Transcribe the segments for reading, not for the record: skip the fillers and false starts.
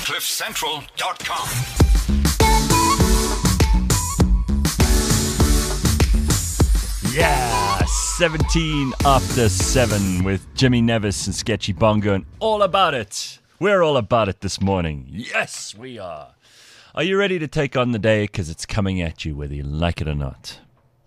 CliffCentral.com. Yeah, 17 after 7 with Jimmy Nevis and Sketchy Bongo and all about it. We're all about it this morning. Yes, we are. Are you ready to take on the day? Because it's coming at you whether you like it or not.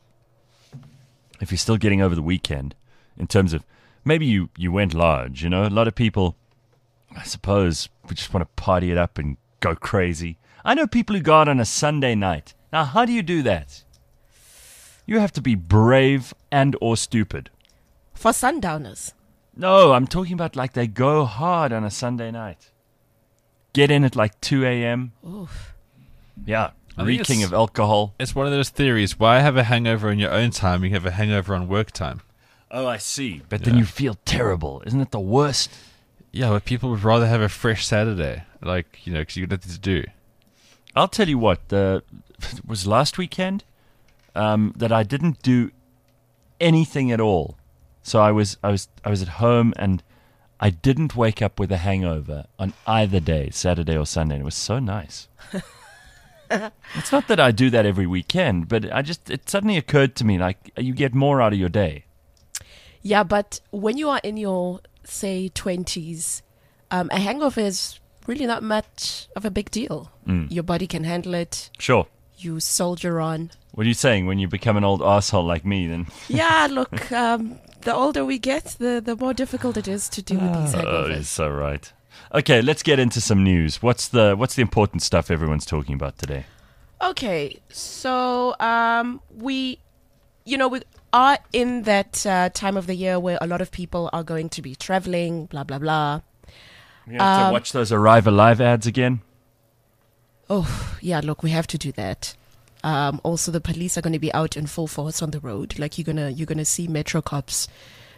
If you're still getting over the weekend, in terms of maybe you went large, you know, a lot of people, I suppose, we just want to party it up and go crazy. I know people who go out on a Sunday night. Now, how do you do that? You have to be brave and or stupid. For sundowners. No, I'm talking about like they go hard on a Sunday night. Get in at like 2 a.m. Oof. Yeah, I think reeking of alcohol. It's one of those theories. Why have a hangover on your own time? You have a hangover on work time. Oh, I see. But then you feel terrible. Isn't it the worst? Yeah, but people would rather have a fresh Saturday. Like, you know, because you've got nothing to do. I'll tell you what, it was last weekend that I didn't do anything at all. So I was at home and I didn't wake up with a hangover on either day, Saturday or Sunday. And it was so nice. It's not that I do that every weekend, but it suddenly occurred to me, like, you get more out of your day. Yeah, but when you are in your, say, 20s, a hangover is really not much of a big deal. Your body can handle it. Sure. You soldier on. What are you saying? When you become an old asshole like me, then? Yeah, look, the older we get, the more difficult it is to deal with these Oh, hangovers. you're so right. Okay, let's get into some news. What's the important stuff everyone's talking about today? Okay, so we are in that time of the year where a lot of people are going to be traveling, blah, blah, blah. We have to watch those Arrive Alive ads again? Oh, yeah, look, we have to do that. Also, the police are going to be out in full force on the road. Like, you're gonna see Metro cops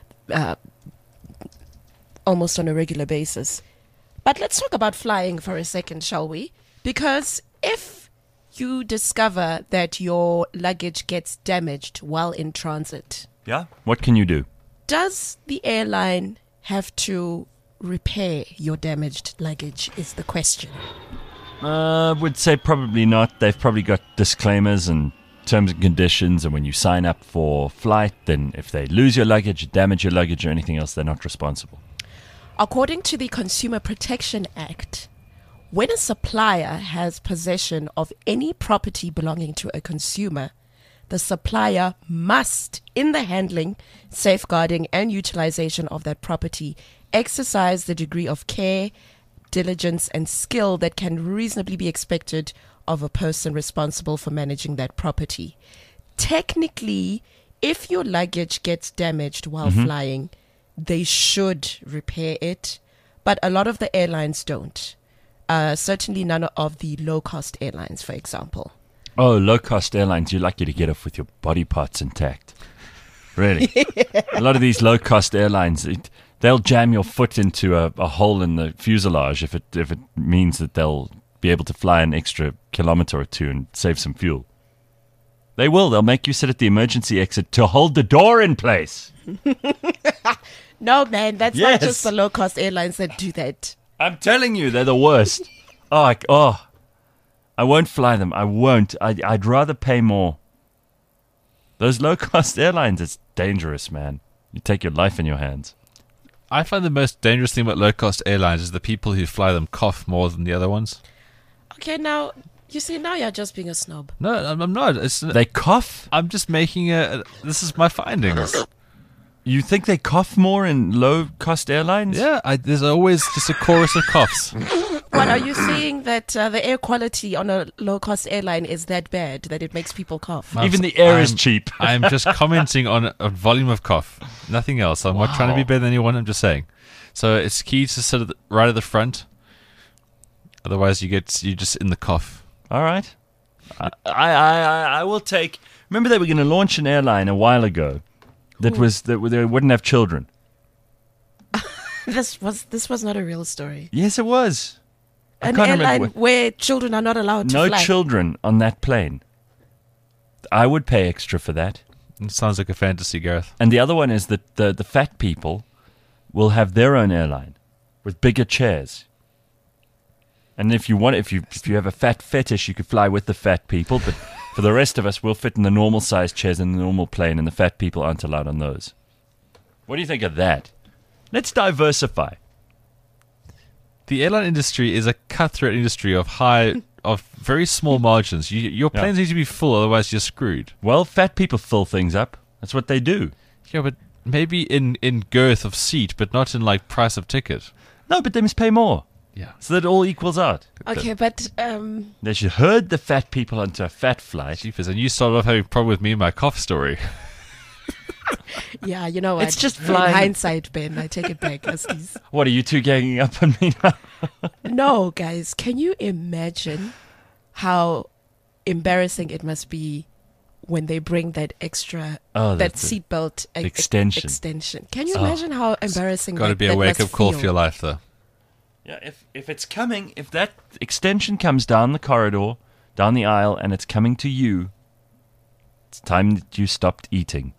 almost on a regular basis. But let's talk about flying for a second, shall we? Because if you discover that your luggage gets damaged while in transit, Yeah. What can you do? does the airline have to repair your damaged luggage is the question. I would say probably not. They've probably got disclaimers and terms and conditions, and when you sign up for flight, then if they lose your luggage, damage your luggage or anything else, they're not responsible. According to the Consumer Protection Act, when a supplier has possession of any property belonging to a consumer, the supplier must, in the handling, safeguarding, and utilization of that property, exercise the degree of care, diligence, and skill that can reasonably be expected of a person responsible for managing that property. Technically, if your luggage gets damaged while flying, they should repair it, but a lot of the airlines don't. Certainly none of the low-cost airlines, for example. Oh, low-cost airlines, you're lucky to get off with your body parts intact. Really. A lot of these low-cost airlines, they'll jam your foot into a hole in the fuselage if it means that they'll be able to fly an extra kilometer or two and save some fuel. They will. They'll make you sit at the emergency exit to hold the door in place. No, man, that's Yes. not just the low-cost airlines that do that. I'm telling you, they're the worst. I won't fly them. I won't. I'd rather pay more. Those low-cost airlines, it's dangerous, man. You take your life in your hands. I find the most dangerous thing about low-cost airlines is the people who fly them cough more than the other ones. Okay, now, you see, now you're just being a snob. No, I'm not. They cough? I'm just making this is my findings. You think they cough more in low-cost airlines? Yeah, there's always just a chorus of coughs. What, are you saying that the air quality on a low-cost airline is that bad that it makes people cough? Even the air is cheap. I'm just commenting on a volume of cough, nothing else. I'm not trying to be better than anyone. I'm just saying. So it's key to sit right at the front. Otherwise, you're just in the cough. All right. I will take. Remember, they were going to launch an airline a while ago that they wouldn't have children. This was not a real story. Yes, it was. I An can't remember airline what- where children are not allowed to No fly. children on that plane. I would pay extra for that. It sounds like a fantasy, Gareth. And the other one is that the fat people will have their own airline with bigger chairs. And if you want, if you have a fat fetish, you could fly with the fat people. But for the rest of us, we'll fit in the normal size chairs in the normal plane, and the fat people aren't allowed on those. What do you think of that? Let's diversify. The airline industry is a cutthroat industry of very small margins. Your planes need to be full, otherwise you're screwed. Well, fat people fill things up. That's what they do. Yeah, but maybe in girth of seat, but not in like price of ticket. No, but they must pay more. Yeah. So that it all equals out. Okay, but They should herd the fat people onto a fat flight. Jeepers, and you started off having a problem with me and my cough story. yeah, you know what? It's just In flying. hindsight, Ben, I take it back. What, are you two ganging up on me now? No, guys, can you imagine how embarrassing it must be when they bring that extra, that that's a seatbelt extension. Can you imagine how embarrassing Got to be a that wake-up must call feel? for your life, though. Yeah, if it's coming, if that extension comes down the corridor, down the aisle, and it's coming to you, it's time that you stopped eating.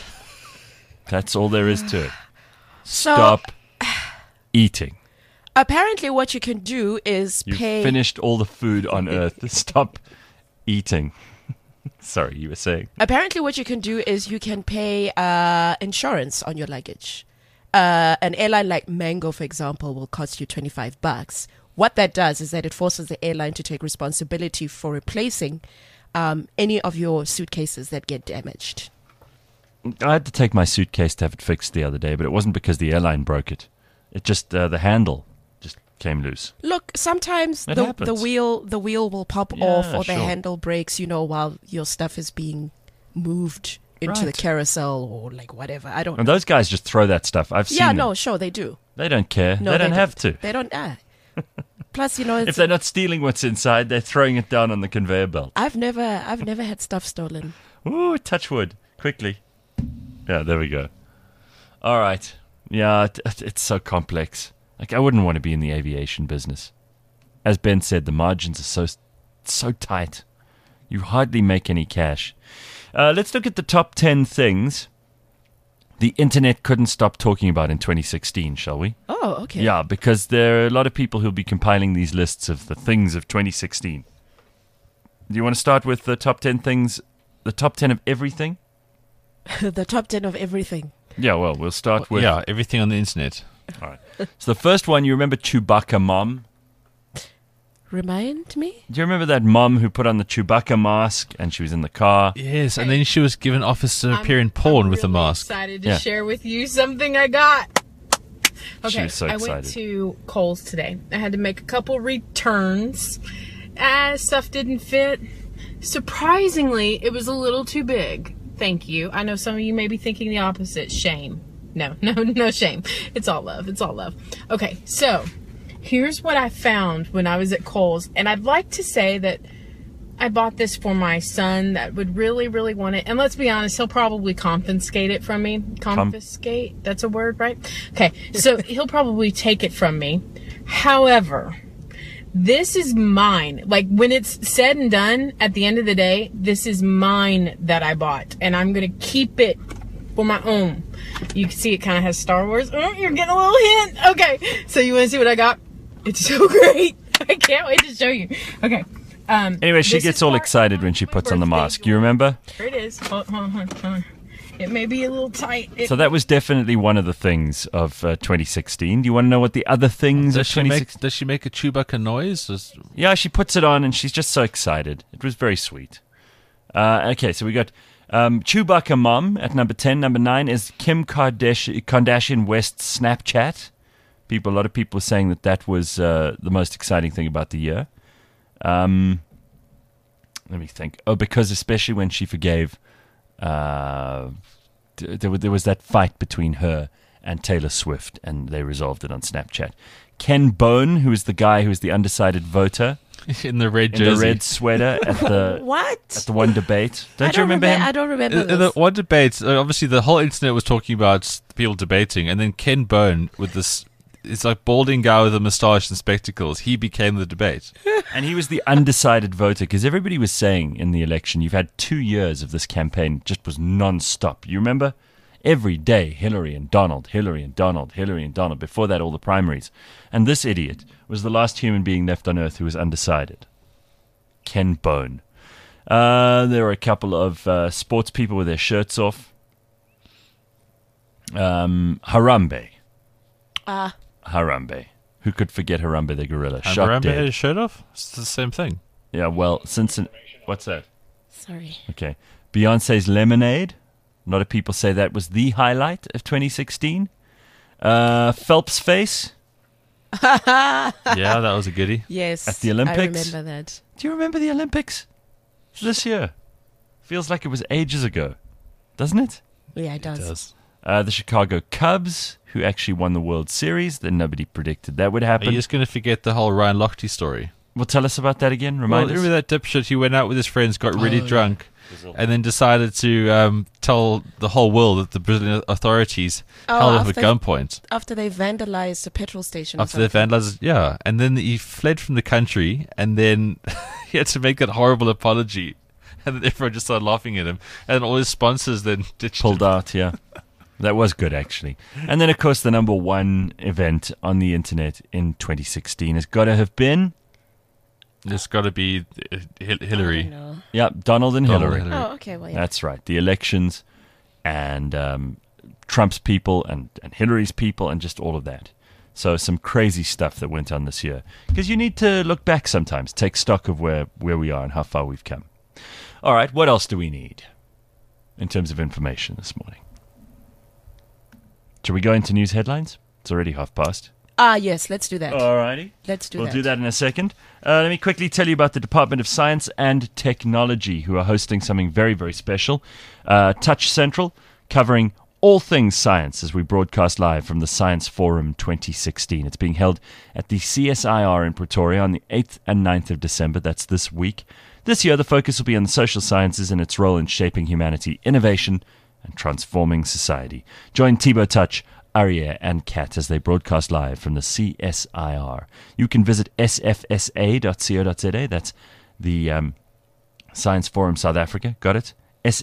That's all there is to it. So, Stop eating. apparently what you can do is You've pay... finished all the food on earth. Stop eating. Sorry, you were saying. Apparently what you can do is you can pay insurance on your luggage. An airline like Mango, for example, will cost you $25. What that does is that it forces the airline to take responsibility for replacing any of your suitcases that get damaged. I had to take my suitcase to have it fixed the other day, but it wasn't because the airline broke it. It just, the handle just came loose. Look, sometimes It the happens. wheel will pop Yeah, off, or the sure. handle breaks, while your stuff is being moved into the Right. carousel or like whatever. I don't And know. those guys just throw that stuff. I've seen Yeah, them. no, sure they do. They don't care. No, they don't have to. They don't. Plus, If it's, they're not stealing what's inside, they're throwing it down on the conveyor belt. I've never had stuff stolen. Ooh, touch wood. Quickly. Yeah, there we go. All right. Yeah, it's so complex. Like, I wouldn't want to be in the aviation business. As Ben said, the margins are so tight. You hardly make any cash. Let's look at the top 10 things the internet couldn't stop talking about in 2016, shall we? Oh, okay. Yeah, because there are a lot of people who'll be compiling these lists of the things of 2016. Do you want to start with the top 10 things, the top 10 of everything? The top 10 of everything. Yeah, well, we'll start with... Yeah, everything on the internet. All right. So the first one, you remember Chewbacca Mom? Remind me? Do you remember that mom who put on the Chewbacca mask and she was in the car? Yes, and then she was given offers to appear in porn with a really mask. Excited to Yeah. share with you something I got. Okay, She was so I went excited. to Kohl's today. I had to make a couple returns. Stuff didn't fit. Surprisingly, it was a little too big. Thank you. I know some of you may be thinking the opposite. Shame. No shame. It's all love. It's all love. Okay, so here's what I found when I was at Kohl's. And I'd like to say that I bought this for my son that would really, really want it. And let's be honest, he'll probably confiscate it from me. Confiscate? That's a word, right? Okay, so he'll probably take it from me. However, this is mine. Like, when it's said and done, at the end of the day, this is mine that I bought. And I'm going to keep it for my own. You can see it kind of has Star Wars. Oh, you're getting a little hint. Okay, so you want to see what I got? It's so great. I can't wait to show you. Okay. Anyway, she this gets is all part excited of when she my puts on the birthday mask. You remember? Here it is. Hold on. It may be a little tight. So that was definitely one of the things of 2016. Do you want to know what the other things of Does she 2016? does she make a Chewbacca noise? Yeah, she puts it on and she's just so excited. It was very sweet. Okay, so we got Chewbacca Mom at number 10. Number 9 is Kim Kardashian West's Snapchat. A lot of people are saying that was the most exciting thing about the year. Let me think. Oh, because especially when she forgave, there was that fight between her and Taylor Swift, and they resolved it on Snapchat. Ken Bone, who is the guy who is the undecided voter In the red in jersey. the red sweater at the What? one debate. Don't you remember him? I don't remember In the this. one debate, obviously the whole internet was talking about people debating, and then Ken Bone with this, it's like balding guy with a moustache and spectacles. He became the debate. And he was the undecided voter because everybody was saying in the election, you've had 2 years of this campaign, just was non-stop. You remember? Every day, Hillary and Donald, Hillary and Donald, Hillary and Donald. Before that, all the primaries. And this idiot was the last human being left on Earth who was undecided. Ken Bone. There were a couple of sports people with their shirts off. Harambe. Harambe. Who could forget Harambe the gorilla? And Shot Harambe dead. had his shirt off? It's the same thing. Yeah, well, what's that? Sorry. Okay. Beyonce's Lemonade. A lot of people say that was the highlight of 2016. Phelps' face. Yeah, that was a goodie. Yes. At the Olympics? I remember that. Do you remember the Olympics? This year. Feels like it was ages ago. Doesn't it? Yeah, it does. It does. The Chicago Cubs, who actually won the World Series. Then nobody predicted that would Are happen. you just going to forget the whole Ryan Lochte story? Well, tell us about that again. Well, Remind us. remember that dipshit? He went out with his friends, got really drunk, and then decided to tell the whole world that the Brazilian authorities held him at gunpoint. After they vandalized a petrol station. After they vandalized, yeah. And then he fled from the country, and then he had to make that horrible apology. And then everyone just started laughing at him. And all his sponsors then ditched Pulled him. out, yeah. That was good, actually. And then, of course, the number one event on the internet in 2016 has got to have been... It's got to be Hillary. No. Yep, Donald and Donald Hillary. and Hillary. Oh, okay. Well, yeah. That's right. The elections and Trump's people and Hillary's people and just all of that. So some crazy stuff that went on this year. Because you need to look back sometimes, take stock of where we are and how far we've come. All right, what else do we need in terms of information this morning? Shall we go into news headlines? It's already 5:30. Yes, let's do that. All righty. Let's do We'll that. do that in a second. Let me quickly tell you about the Department of Science and Technology, who are hosting something very, very special. Touch Central, covering all things science as we broadcast live from the Science Forum 2016. It's being held at the CSIR in Pretoria on the 8th and 9th of December. That's this week. This year, the focus will be on the social sciences and its role in shaping humanity, innovation, and transforming society. Join Thibaut Touch, Arya, and Kat as they broadcast live from the CSIR. You can visit sfsa.co.za. That's the Science Forum South Africa. Got it?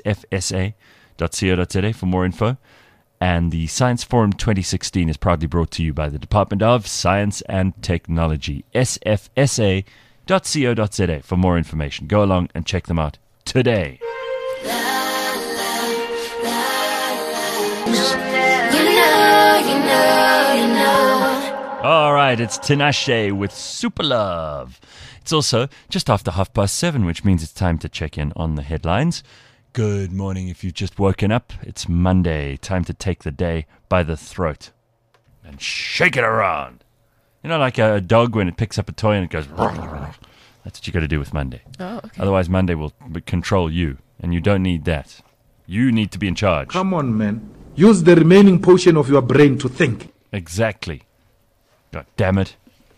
sfsa.co.za for more info. And the Science Forum 2016 is proudly brought to you by the Department of Science and Technology. sfsa.co.za for more information. Go along and check them out today. All right, it's Tinashe with Super Love. It's also just after 7:30, which means it's time to check in on the headlines. Good morning if you've just woken up. It's Monday, time to take the day by the throat and shake it around. You know, like a dog when it picks up a toy and it goes... That's what you got to do with Monday. Oh, okay. Otherwise, Monday will control you, and you don't need that. You need to be in charge. Come on, man. Use the remaining portion of your brain to think. Exactly. God damn it.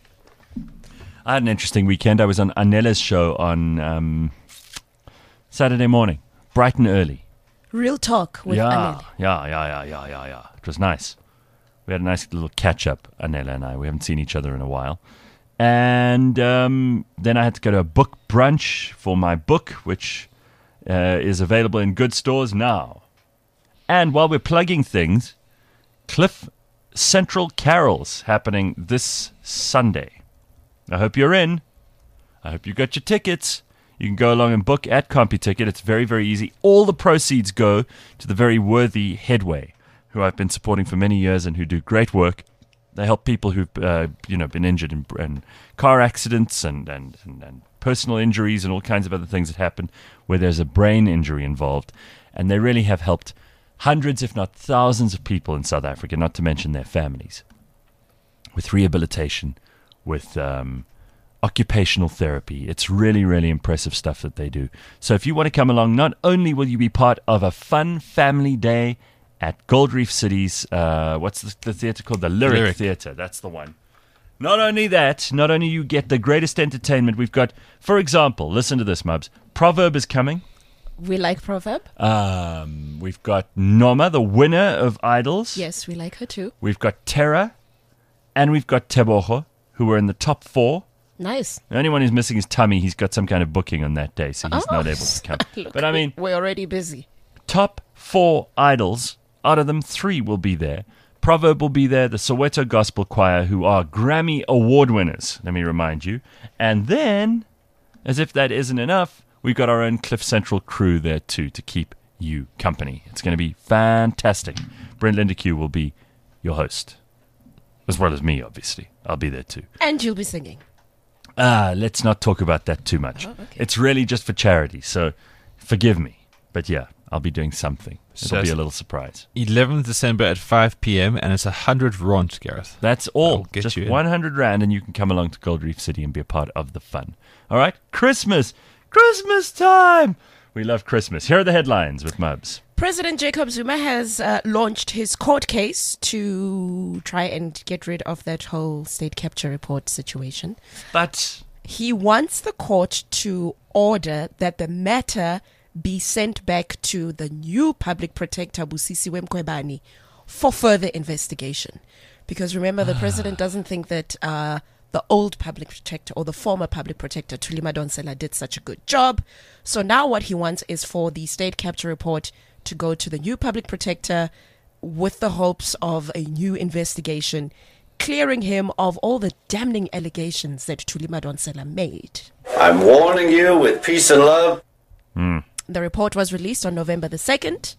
I had an interesting weekend. I was on Anela's show on Saturday morning, bright and early. Real talk with Anel. Yeah. It was nice. We had a nice little catch-up, Anela and I. We haven't seen each other in a while. And then I had to go to a book brunch for my book, which is available in good stores now. And while we're plugging things, Cliff Central Carols happening this Sunday. I hope you're in. I hope you got your tickets. You can go along and book at CompuTicket. It's very, very easy. All the proceeds go to the very worthy Headway, who I've been supporting for many years and who do great work. They help people who've been injured in car accidents and personal injuries and all kinds of other things that happen where there's a brain injury involved. And they really have helped hundreds, if not thousands of people in South Africa, not to mention their families, with rehabilitation, with occupational therapy. It's really, really impressive stuff that they do. So if you want to come along, not only will you be part of a fun family day at Gold Reef City's, what's the theatre called? The Lyric Theatre. That's the one. Not only that, not only you get the greatest entertainment, we've got, for example, listen to this, Mubs. Proverb is coming. We like Proverb. We've got Norma, the winner of Idols. Yes, we like her too. We've got Terra, and we've got Tebogo, who were in the top 4. Nice. The only one who's missing is Tummy. He's got some kind of booking on that day, so he's not able to come. Look, But I mean, we're already busy. top 4 idols out of them, 3 will be there. Proverb will be there, the Soweto Gospel Choir, who are Grammy Award winners, let me remind you. And then, as if that isn't enough, we've got our own Cliff Central crew there too to keep you company. It's going to be fantastic. Brent Lindeque will be your host, as well as me, obviously. I'll be there too. And you'll be singing. Let's not talk about that too much. Oh, okay. It's really just for charity, so forgive me. But yeah, I'll be doing something. It'll be a little surprise. 11th December at 5 p.m. and it's 100 rand, Gareth. That's all. I'll get Just you in. 100 Rand and you can come along to Gold Reef City and be a part of the fun. All right? Christmas time! We love Christmas. Here are the headlines with Mubs. President Jacob Zuma has launched his court case to try and get rid of that whole state capture report situation. But He wants the court to order that the matter be sent back to the new public protector, Busisiwe Mkhwebane, for further investigation. Because remember, the president doesn't think that the old public protector or the former public protector, Thuli Madonsela, did such a good job. So now what he wants is for the state capture report to go to the new public protector with the hopes of a new investigation, clearing him of all the damning allegations that Thuli Madonsela made. I'm warning you with peace and love. The report was released on November the 2nd.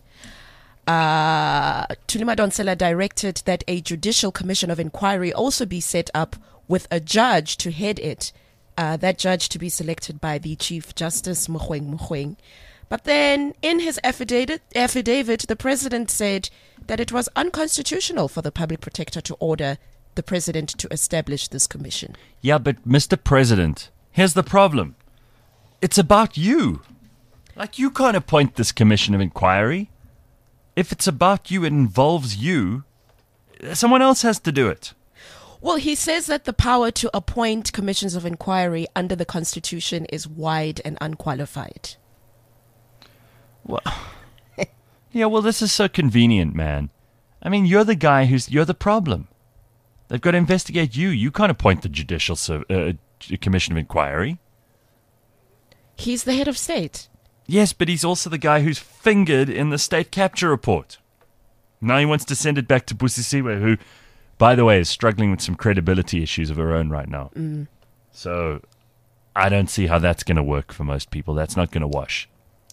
Thuli Madonsela directed that a judicial commission of inquiry also be set up with a judge to head it. That judge to be selected by the Chief Justice Mogoeng Mogoeng. But then in his affidavit, the president said that it was unconstitutional for the public protector to order the president to establish this commission. yeah, but Mr. President, here's the problem. It's about you. Like, you can't appoint this commission of inquiry. If it's about you, it involves you. Someone else has to do it. Well, he says that the power to appoint commissions of inquiry under the Constitution is wide and unqualified. Well, yeah, well, this is so convenient, man. I mean, you're the guy you're the problem. They've got to investigate you. You can't appoint the judicial commission of inquiry. He's the head of state. Yes, but he's also the guy who's fingered in the state capture report. Now he wants to send it back to Busisiwe, who, by the way, is struggling with some credibility issues of her own right now. So I don't see how that's going to work for most people. That's not going to wash.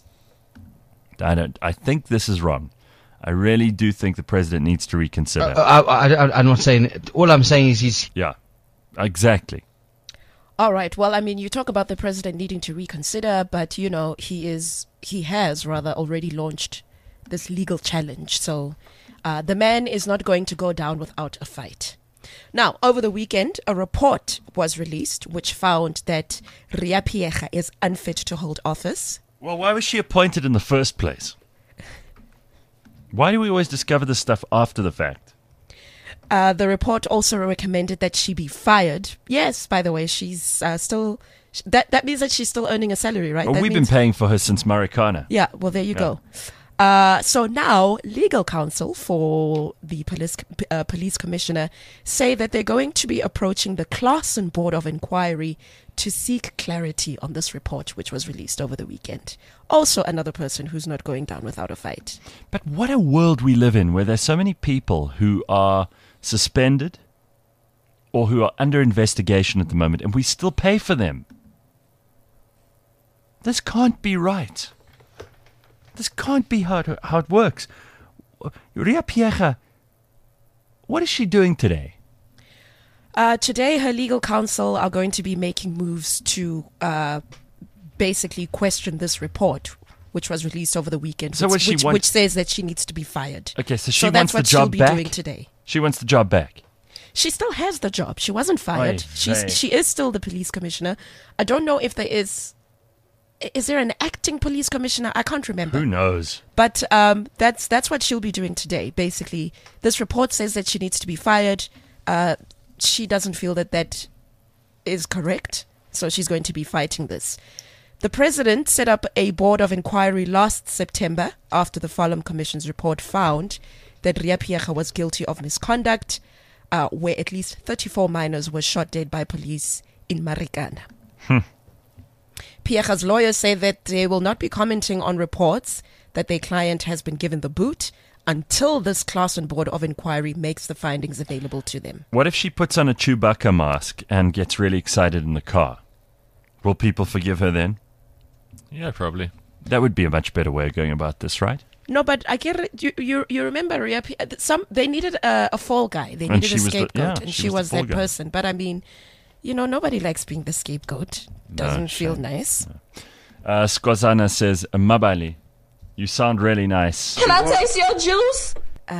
I think this is wrong. I really do think the president needs to reconsider. I'm not saying. All I'm saying is he's. Yeah, exactly. All right. Well, I mean, you talk about the president needing to reconsider, but he has already launched this legal challenge. So the man is not going to go down without a fight. Now, over the weekend, a report was released which found that Riah Phiyega is unfit to hold office. Well, why was she appointed in the first place? Why do we always discover this stuff after the fact? The report also recommended that she be fired. Yes, by the way, she's still... That means that she's still earning a salary, right? Well, That we've means- been paying for her since Marikana. Yeah, well, there you go. So now, legal counsel for the police commissioner say that they're going to be approaching the Claassen Board of Inquiry to seek clarity on this report, which was released over the weekend. Also, another person who's not going down without a fight. But what a world we live in where there's so many people who are suspended or who are under investigation at the moment, and we still pay for them. This can't be right. This can't be how it works. Riah Phiyega, what is she doing today? Today, her legal counsel are going to be making moves to basically question this report, which was released over the weekend, So what she which wants- says that she needs to be fired. Okay, so she that's wants the what she'll job be back? doing today. She wants the job back. She still has the job. She wasn't fired. Oy vey. She is still the police commissioner. I don't know if there is there an acting police commissioner? I can't remember. Who knows? But that's what she'll be doing today. Basically, this report says that she needs to be fired. She doesn't feel that is correct, so she's going to be fighting this. The president set up a board of inquiry last September after the Farlam Commission's report found that Riah Phiyega was guilty of misconduct, where at least 34 minors were shot dead by police in Marikana. Phiyega's lawyers say that they will not be commenting on reports that their client has been given the boot until this class and board of inquiry makes the findings available to them. What if she puts on a Chewbacca mask and gets really excited in the car? Will people forgive her then? Yeah, probably. That would be a much better way of going about this, right? No, but I get it. You remember, Ria, they needed a fall guy. They And needed she a was the- scapegoat, yeah, and she she was was the fall that guy. person. But I mean, nobody likes being the scapegoat. Doesn't feel nice. Skozana says, Mabali, you sound really nice. Can I taste your juice?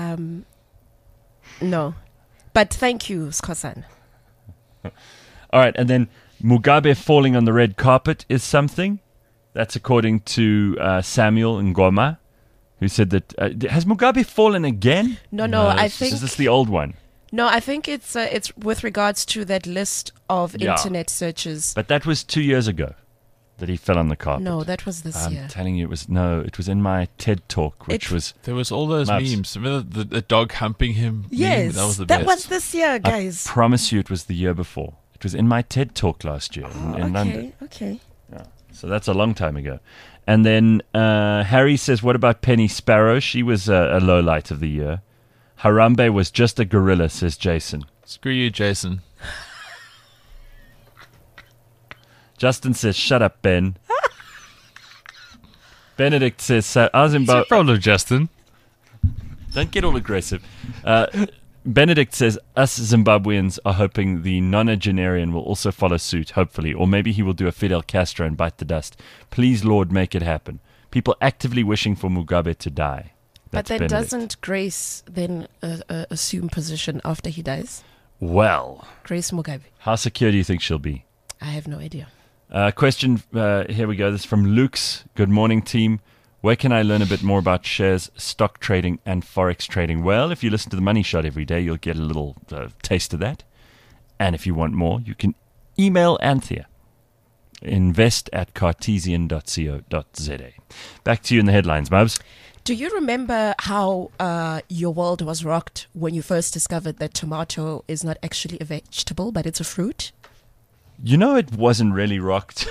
No, but thank you, Skosan. All right, and then Mugabe falling on the red carpet is something. That's according to Samuel Ngoma, who said that... has Mugabe fallen again? No, I think Is this the old one? no, I think it's with regards to that list of Yeah. internet searches. But that was 2 years ago that he fell on the carpet. No, that was this I'm year. telling you, it was in my TED talk, which It- was... There was all those Maps. memes. Remember the dog humping him? Yes, meme? That was the that best. was this year, guys. I promise you it was the year before. It was in my TED talk last year in London. Okay. So that's a long time ago. And then Harry says, what about Penny Sparrow? She was a low light of the year. Harambe was just a gorilla, says Jason. Screw you, Jason. Justin says, shut up, Ben. Benedict says, What's your Zimbabwe. problem, Justin? Don't get all aggressive. Benedict says, us Zimbabweans are hoping the nonagenarian will also follow suit, hopefully. Or maybe he will do a Fidel Castro and bite the dust. Please, Lord, make it happen. People actively wishing for Mugabe to die. But That's then Benedict. doesn't Grace then assume position after he dies? Well, Grace Mugabe. how secure do you think she'll be? I have no idea. Question, here we go. This is from Luke's. Good morning, team. Where can I learn a bit more about shares, stock trading, and forex trading? Well, if you listen to the Money Shot every day, you'll get a little taste of that. And if you want more, you can email Anthea. invest@cartesian.co.za. Back to you in the headlines, Mubs. Do you remember how your world was rocked when you first discovered that tomato is not actually a vegetable, but it's a fruit? You know it wasn't really rocked.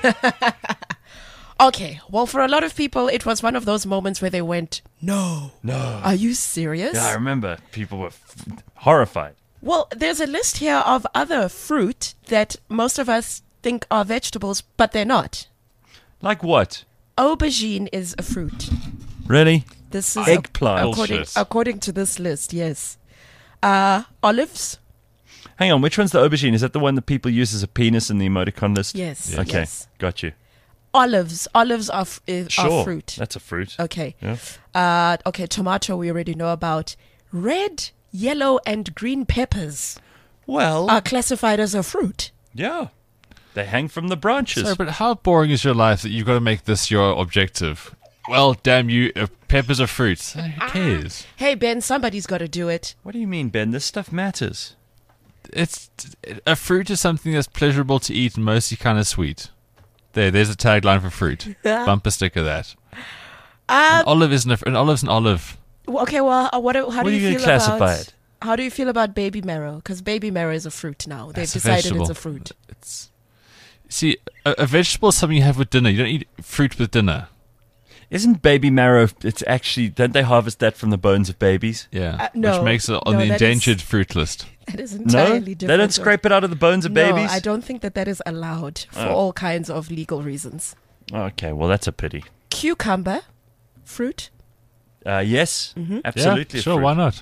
Okay, well, for a lot of people, it was one of those moments where they went, No. Are you serious? Yeah, I remember people were horrified. Well, there's a list here of other fruit that most of us think are vegetables, but they're not. Like what? Aubergine is a fruit. Really? This is Eggplant. according to this list, yes. Olives? Hang on, which one's the aubergine? Is that the one that people use as a penis in the emoticon list? Yes. Okay, Yes. got you. Olives are Sure, fruit. that's a fruit. Okay. Yeah. Okay, tomato we already know about. Red, yellow, and green peppers Well, are classified as a fruit. yeah. They hang from the branches. Sorry, but how boring is your life that you've got to make this your objective? Well, damn you, peppers are fruits. Who cares? Hey, Ben, somebody's got to do it. What do you mean, Ben? This stuff matters. It's a fruit is something that's pleasurable to eat and mostly kind of sweet. There's a tagline for fruit. Bumper sticker that. An olive isn't an olive's an olive. Okay, well, how do What are you you feel gonna classify about it? How do you feel about baby marrow? Because baby marrow is a fruit now. They've That's a decided vegetable. it's a fruit. See, a vegetable is something you have with dinner. You don't eat fruit with dinner. Isn't baby marrow? It's actually don't they harvest that from the bones of babies? Yeah, no, which makes it on no, the that endangered fruit list. That is No, entirely different. they don't scrape it out of the bones of No, babies. I don't think that is allowed for Oh. all kinds of legal reasons. Okay, well that's a pity. Cucumber, fruit. Yes, Mm-hmm. absolutely. Yeah, a sure, fruit. why not?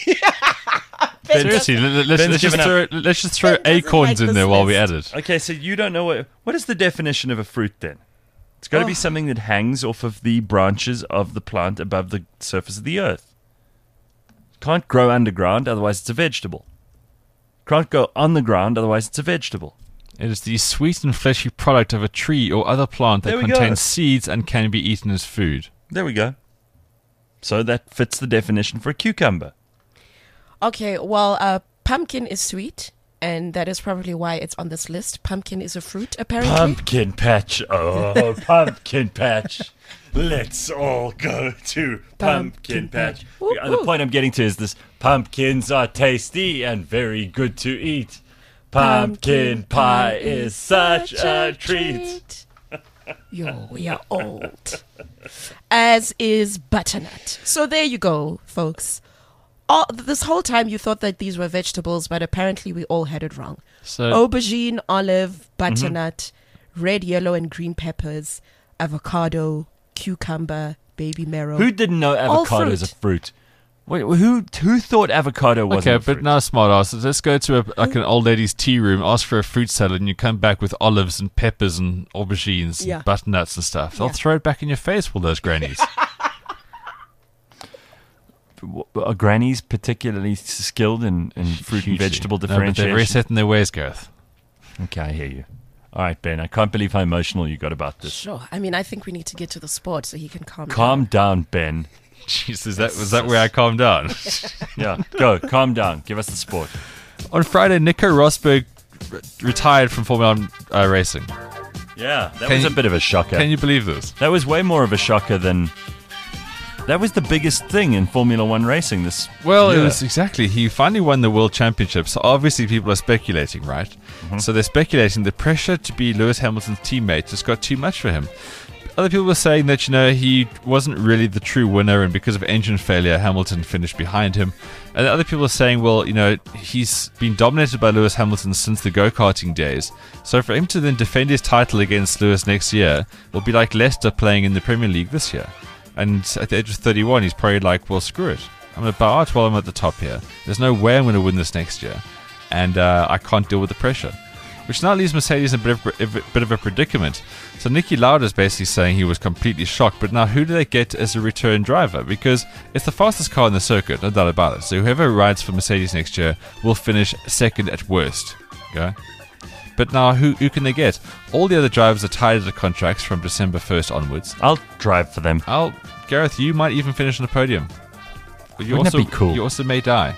Ben- Seriously, let's Ben's given up. just throw Ben doesn't acorns like in this there while we add list. it. Okay, so you don't know what is the definition of a fruit then? It's got to be something that hangs off of the branches of the plant above the surface of the earth. Can't grow underground, otherwise it's a vegetable. Can't go on the ground, otherwise it's a vegetable. It is the sweet and fleshy product of a tree or other plant that There we go. contains seeds and can be eaten as food. There we go. So that fits the definition for a cucumber. Okay, well, pumpkin is sweet, and that is probably why it's on this list. Pumpkin is a fruit, apparently. Pumpkin patch. Oh, pumpkin patch. Let's all go to pumpkin patch. Ooh, The ooh. point I'm getting to is this. Pumpkins are tasty and very good to eat. Pumpkin pie is such a treat. Yo, we are old. As is butternut. So there you go, folks. This whole time you thought that these were vegetables, but apparently we all had it wrong. So Aubergine, olive, butternut, red, yellow, and green peppers, avocado, cucumber, baby marrow. Who didn't know All avocado is a fruit? Wait, who thought avocado wasn't okay, a fruit? but now smart asses. Let's go to an old lady's tea room, ask for a fruit salad, and you come back with olives and peppers and aubergines Yeah. and butternuts and stuff. They'll Yeah. throw it back in your face, all those grannies. Are grannies particularly skilled in fruit and Hugely. vegetable No, but they're very differentiation? set in their ways, Gareth. Okay, I hear you. All right, Ben, I can't believe how emotional you got about this. Sure. I mean, I think we need to get to the sport so he can calm Calm down, Ben. Jeez, was that where I calmed down? Yeah, go. Calm down. Give us the sport. On Friday, Nico Rosberg retired from Formula 1 racing. Yeah, that Can was a you- bit of a shocker. Can you believe this? That was way more of a shocker than... That was the biggest thing in Formula One racing this Well, year. it was exactly. He finally won the World Championship, so obviously people are speculating, right? So they're speculating the pressure to be Lewis Hamilton's teammate just got too much for him. Other people were saying that, he wasn't really the true winner, and because of engine failure, Hamilton finished behind him. And other people are saying, well, he's been dominated by Lewis Hamilton since the go-karting days. So for him to then defend his title against Lewis next year will be like Leicester playing in the Premier League this year. And at the age of 31, he's probably like, well, screw it. I'm going to bow out while I'm at the top here. There's no way I'm going to win this next year. And I can't deal with the pressure. Which now leaves Mercedes in a bit of a predicament. So Niki Lauda is basically saying he was completely shocked. But now who do they get as a return driver? Because it's the fastest car in the circuit, no doubt about it. So whoever rides for Mercedes next year will finish second at worst. Okay? But now who can they get? All the other drivers are tied to the contracts from December 1st onwards. I'll drive for them. Gareth, you might even finish on the podium. But you Wouldn't that be cool? You also may die.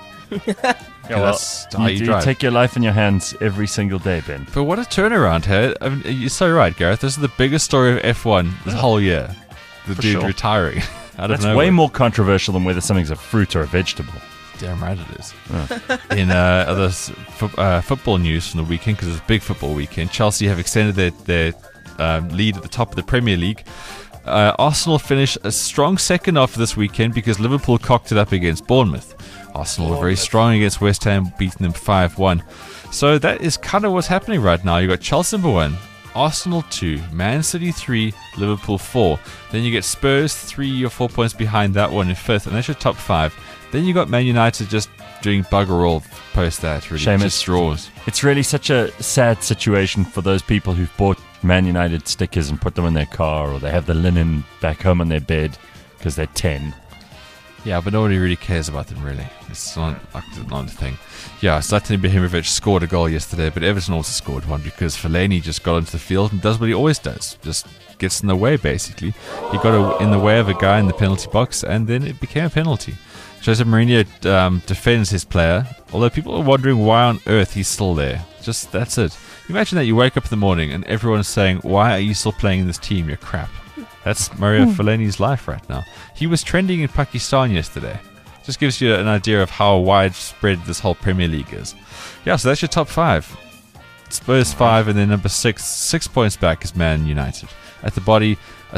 Yeah, that's how you do drive. take your life in your hands every single day, Ben. But what a turnaround, hey? I mean, you're so right, Gareth. This is the biggest story of F1 this whole year. The For dude sure. retiring out of That's nowhere. way more controversial than whether something's a fruit or a vegetable. Damn right it is. In other football news from the weekend, because it's a big football weekend, Chelsea have extended their lead at the top of the Premier League. Arsenal finished a strong second after this weekend because Liverpool cocked it up against Bournemouth. Arsenal were very strong against West Ham, beating them 5-1. So that is kind of what's happening right now. You've got Chelsea number 1, Arsenal 2, Man City 3, Liverpool 4. Then you get Spurs 3 or 4 points behind that one in 5th, and that's your top 5. Then you got Man United just doing bugger all post that. Really, Seamus. just draws. It's really such a sad situation for those people who've bought Man United stickers and put them in their car, or they have the linen back home on their bed because they're 10. Yeah, but nobody really cares about them, really. It's not a thing. Yeah, Zlatan Ibrahimovic scored a goal yesterday, but Everton also scored one because Fellaini just got into the field and does what he always does. Just gets in the way, basically. He got in the way of a guy in the penalty box, and then it became a penalty. Jose Mourinho defends his player, although people are wondering why on earth he's still there. Just, that's it. Imagine that you wake up in the morning and everyone is saying, why are you still playing in this team? You're crap. That's Mario Fellaini's life right now. He was trending in Pakistan yesterday. Just gives you an idea of how widespread this whole Premier League is. Yeah, so that's your top 5. Spurs 5, and then number 6 points back is Man United. At the bottom.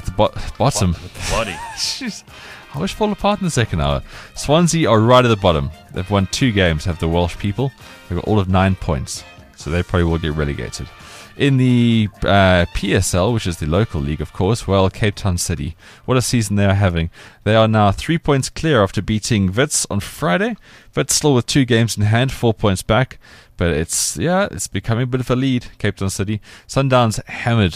Body. Jeez. I wish fall apart in the second hour. Swansea are right at the bottom. They've won 2 games, have the Welsh people. They've got all of 9 points. So they probably will get relegated. In the PSL, which is the local league, of course, well, Cape Town City. What a season they are having. They are now 3 points clear after beating Wits on Friday. Wits still with 2 games in hand, 4 points back. But it's becoming a bit of a lead, Cape Town City. Sundowns hammered.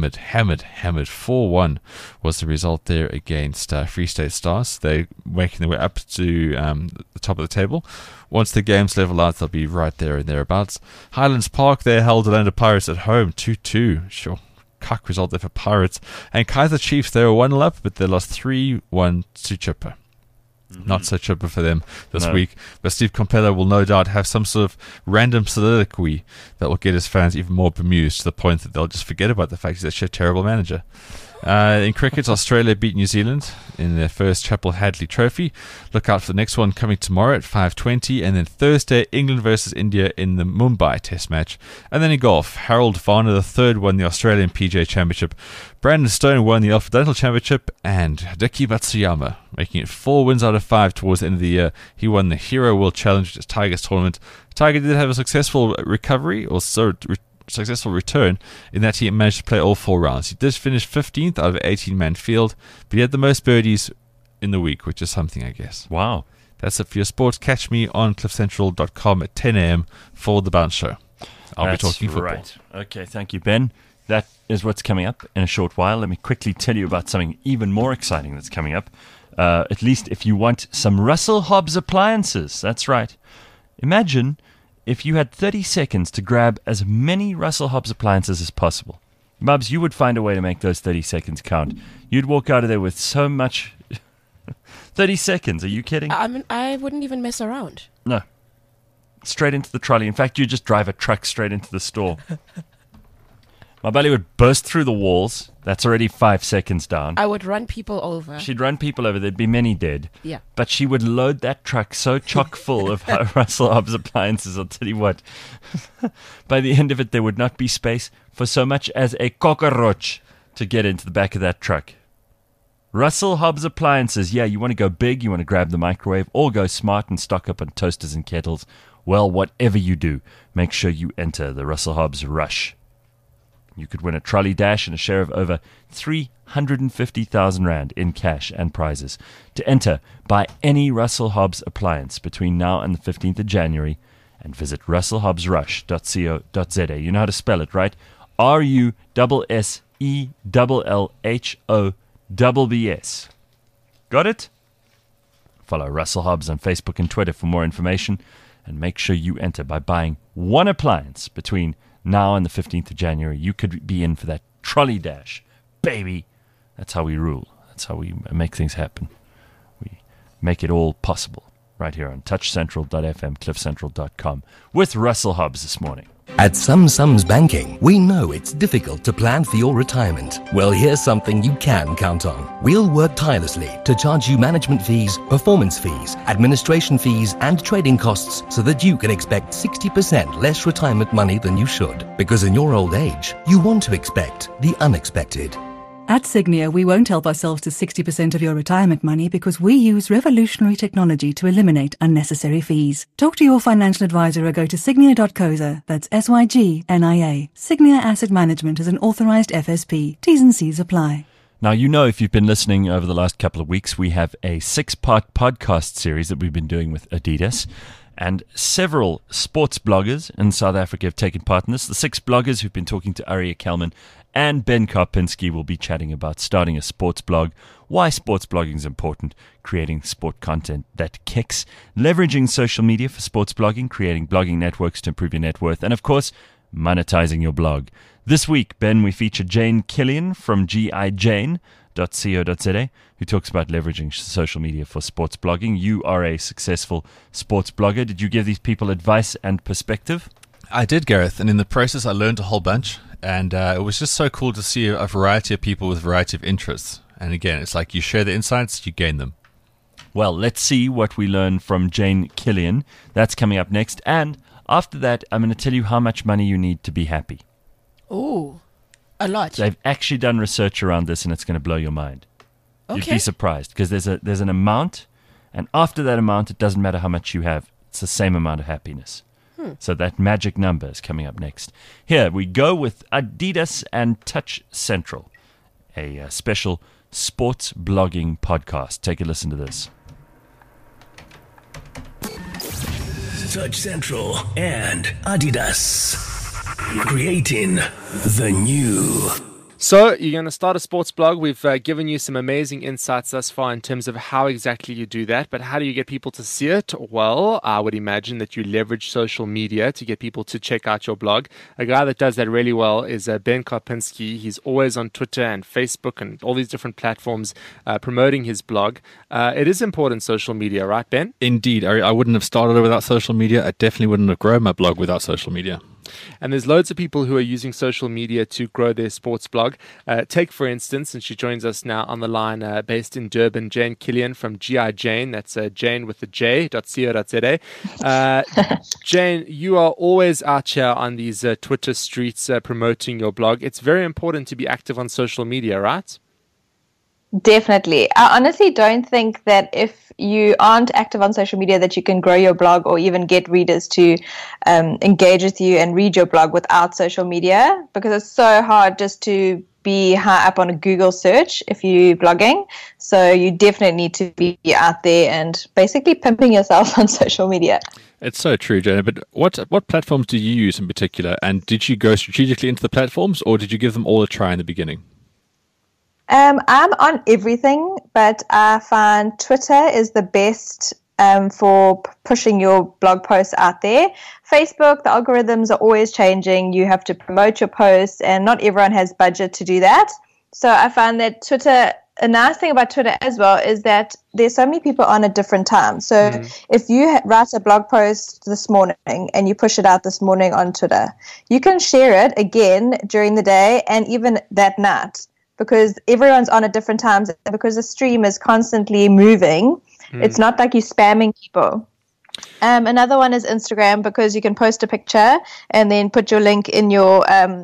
4-1 was the result there against Free State Stars. They're making their way up to the top of the table. Once the games level out, they'll be right there and thereabouts. Highlands Park, they held Orlando Pirates at home, 2-2. Sure, cuck result there for Pirates. And Kaiser Chiefs, they were 1-0 up, but they lost 3-1 to Chipper. Not so triple for them this No. week. But Steve Compella will no doubt have some sort of random soliloquy that will get his fans even more bemused to the point that they'll just forget about the fact he's actually a terrible manager. In cricket, Australia beat New Zealand in their first Chappell Hadley Trophy. Look out for the next one coming tomorrow at 5:20, and then Thursday, England versus India in the Mumbai Test match. And then in golf, Harold Varner III won the Australian PGA Championship, Brandon Stone won the Alpha Dental Championship, and Hideki Matsuyama, making it 4 wins out of 5 towards the end of the year. He won the Hero World Challenge, which is Tiger's tournament. Tiger did have a successful recovery, or successful return, in that he managed to play all 4 rounds. He did finish 15th out of an 18-man field, but he had the most birdies in the week, which is something, I guess. Wow. That's it for your sports. Catch me on cliffcentral.com at 10 a.m. for the Bounce Show. I'll be talking football. Right. Okay, thank you, Ben. That is what's coming up in a short while. Let me quickly tell you about something even more exciting that's coming up. At least if you want some Russell Hobbs appliances. That's right. Imagine if you had 30 seconds to grab as many Russell Hobbs appliances as possible. Bubs, you would find a way to make those 30 seconds count. You'd walk out of there with so much... 30 seconds, are you kidding? I wouldn't even mess around. No. Straight into the trolley. In fact, you just drive a truck straight into the store. My belly would burst through the walls. That's already 5 seconds down. I would run people over. She'd run people over. There'd be many dead. Yeah. But she would load that truck so chock full of Russell Hobbs appliances, I'll tell you what. By the end of it, there would not be space for so much as a cockroach to get into the back of that truck. Russell Hobbs appliances. Yeah, you want to go big, you want to grab the microwave, or go smart and stock up on toasters and kettles. Well, whatever you do, make sure you enter the Russell Hobbs Rush. You could win a trolley dash and a share of over 350,000 Rand in cash and prizes. To enter, buy any Russell Hobbs appliance between now and the 15th of January and visit russellhobbsrush.co.za. You know how to spell it, right? RUSSELLHOBBS. Got it? Follow Russell Hobbs on Facebook and Twitter for more information, and make sure you enter by buying one appliance between now and the 15th of January. You could be in for that trolley dash. Baby, that's how we rule. That's how we make things happen. We make it all possible right here on touchcentral.fm, cliffcentral.com with Russell Hobbs this morning. At Sums Banking, we know it's difficult to plan for your retirement. Well, here's something you can count on. We'll work tirelessly to charge you management fees, performance fees, administration fees, and trading costs so that you can expect 60% less retirement money than you should. Because in your old age, you want to expect the unexpected. At Signia, we won't help ourselves to 60% of your retirement money because we use revolutionary technology to eliminate unnecessary fees. Talk to your financial advisor or go to signia.coza. That's SYGNIA. Signia Asset Management is an authorized FSP. T's and C's apply. Now, you know, if you've been listening over the last couple of weeks, we have a 6-part podcast series that we've been doing with Adidas. And several sports bloggers in South Africa have taken part in this. The 6 bloggers who've been talking to Arya Kelman and Ben Karpinski will be chatting about starting a sports blog, why sports blogging is important, creating sport content that kicks, leveraging social media for sports blogging, creating blogging networks to improve your net worth, and of course, monetizing your blog. This week, Ben, we feature Jane Killian from gijane.co.za, who talks about leveraging social media for sports blogging. You are a successful sports blogger. Did you give these people advice and perspective? I did, Gareth, and in the process I learned a whole bunch, and it was just so cool to see a variety of people with a variety of interests. And again, it's like you share the insights, you gain them. Well, let's see what we learn from Jane Killian. That's coming up next, and after that, I'm going to tell you how much money you need to be happy. Ooh, a lot. They've actually done research around this, and it's going to blow your mind. Okay. You'd be surprised, because there's an amount, and after that amount, it doesn't matter how much you have. It's the same amount of happiness. So that magic number is coming up next. Here we go with Adidas and Touch Central, a special sports blogging podcast. Take a listen to this. Touch Central and Adidas, creating the new. So you're going to start a sports blog. We've given you some amazing insights thus far in terms of how exactly you do that. But how do you get people to see it? Well, I would imagine that you leverage social media to get people to check out your blog. A guy that does that really well is Ben Karpinski. He's always on Twitter and Facebook and all these different platforms promoting his blog. It is important, social media, right, Ben? Indeed. I wouldn't have started it without social media. I definitely wouldn't have grown my blog without social media. And there's loads of people who are using social media to grow their sports blog. Take, for instance, and she joins us now on the line, based in Durban, Jane Killian from GI Jane. That's Jane with the J.co.za. Jane, you are always out here on these Twitter streets promoting your blog. It's very important to be active on social media, right? Definitely. I honestly don't think that if you aren't active on social media that you can grow your blog or even get readers to engage with you and read your blog without social media, because it's so hard just to be high up on a Google search if you're blogging. So you definitely need to be out there and basically pimping yourself on social media. It's so true, Jenna. But what platforms do you use in particular? And did you go strategically into the platforms, or did you give them all a try in the beginning? I'm on everything, but I find Twitter is the best for pushing your blog posts out there. Facebook, the algorithms are always changing. You have to promote your posts, and not everyone has budget to do that. So I find that Twitter, a nice thing about Twitter as well is that there's so many people on at different times. So if you write a blog post this morning and you push it out this morning on Twitter, you can share it again during the day and even that night, because everyone's on at different times, because the stream is constantly moving. It's not like you're spamming people. Another one is Instagram, because you can post a picture and then put your link in your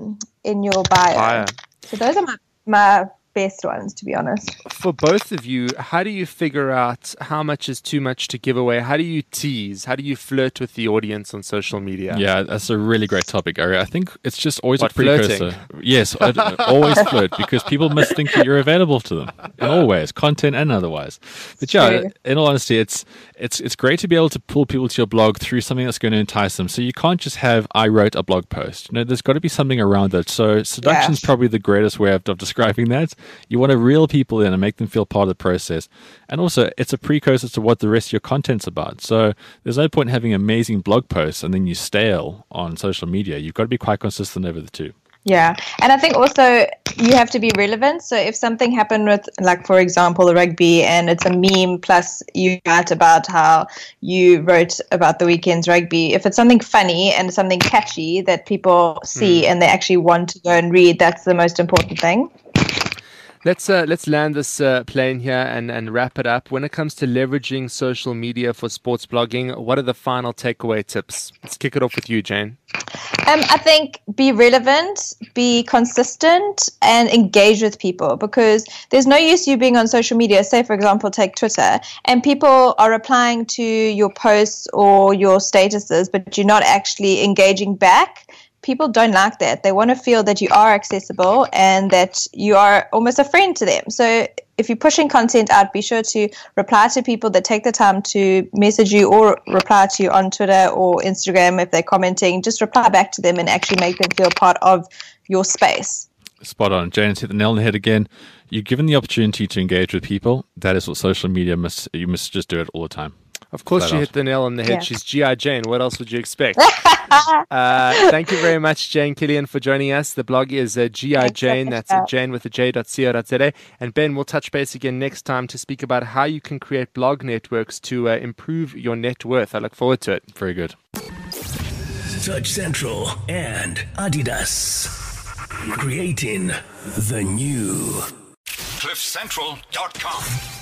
bio. So those are my best ones, to be honest. For both of you, how do you figure out how much is too much to give away? How do you tease? How do you flirt with the audience on social media? Yeah, that's a really great topic, Ari. I think it's just always a precursor. Yes, always flirt, because people must think that you're available to them in all ways, content and otherwise. But yeah, in all honesty, it's great to be able to pull people to your blog through something that's going to entice them. So you can't just have, I wrote a blog post. There's got to be something around it. So seduction is probably the greatest way of describing that. You want to reel people in and make them feel part of the process. And also, it's a precursor to what the rest of your content's about. So there's no point in having amazing blog posts and then you stale on social media. You've got to be quite consistent over the two. Yeah. And I think also you have to be relevant. So if something happened with, like, for example, the rugby, and it's a meme, plus you write about how you wrote about the weekend's rugby, if it's something funny and something catchy that people see and they actually want to go and read, that's the most important thing. Let's land this plane here and wrap it up. When it comes to leveraging social media for sports blogging, what are the final takeaway tips? Let's kick it off with you, Jane. I think be relevant, be consistent, and engage with people, because there's no use you being on social media. Say, for example, take Twitter, and people are replying to your posts or your statuses, but you're not actually engaging back. People don't like that. They want to feel that you are accessible and that you are almost a friend to them. So if you're pushing content out, be sure to reply to people that take the time to message you or reply to you on Twitter or Instagram. If they're commenting, just reply back to them and actually make them feel part of your space. Spot on. Jane's hit the nail on the head again. You're given the opportunity to engage with people. That is what social media you must just do it all the time. Of course, she hit the nail on the head. Yeah. She's G.I. Jane. What else would you expect? Thank you very much, Jane Killian, for joining us. The blog is G.I. Jane. That's Jane with the J.co.za. And Ben, we'll touch base again next time to speak about how you can create blog networks to improve your net worth. I look forward to it. Very good. Touch Central and Adidas. Creating the new. CliffCentral.com